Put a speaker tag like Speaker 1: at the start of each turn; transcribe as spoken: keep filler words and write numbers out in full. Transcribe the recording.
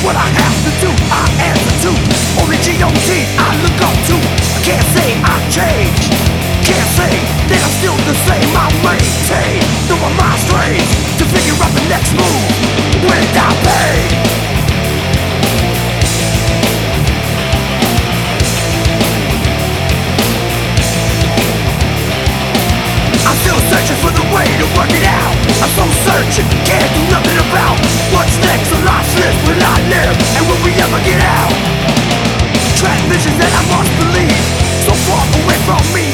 Speaker 1: what I have to do, I answer to. Only G O T I look up to. I can't say I've changed, can't say that I'm still the same. I maintain, though my mind strains to figure out the next move. Without pain, I'm still searching for the way to work it out. I'm so searching, can't do nothing about what's next. A life's lived will I live, and will we ever get out? Track visions that I must believe, so far away from me.